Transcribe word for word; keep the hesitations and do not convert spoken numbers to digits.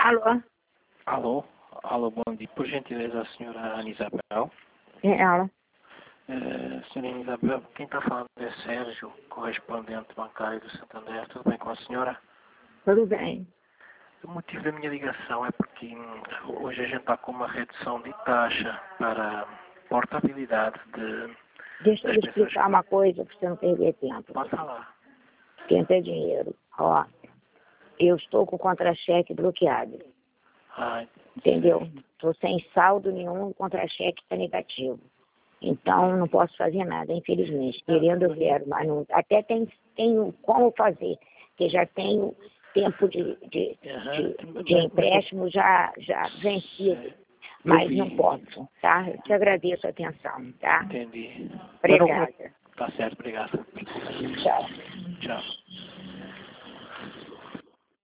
Alô? Alô? Alô, bom dia. Por gentileza, a senhora Ana Isabel. É ela? É, senhora Ana Isabel, quem está falando é Sérgio, correspondente bancário do Santander. Tudo bem com a senhora? Tudo bem. O motivo da minha ligação é porque hum, hoje a gente está com uma redução de taxa para portabilidade de, Deixa eu das lhe pessoas explicar que... uma coisa para você não perder tempo. Pode falar. Quem tem dinheiro. Ó, eu estou com o contra-cheque bloqueado. Ai, Entendeu? Estou sem saldo nenhum, o contra-cheque está negativo. Então, não posso fazer nada, infelizmente. Querendo, eu quero, mas não, até tem, tenho como fazer, porque já tenho tempo de, de, de, de empréstimo já, já vencido. Mas não posso, tá? Eu te agradeço a atenção, tá? Entendi. Obrigada. Tá certo, obrigado. Tchau. Tchau.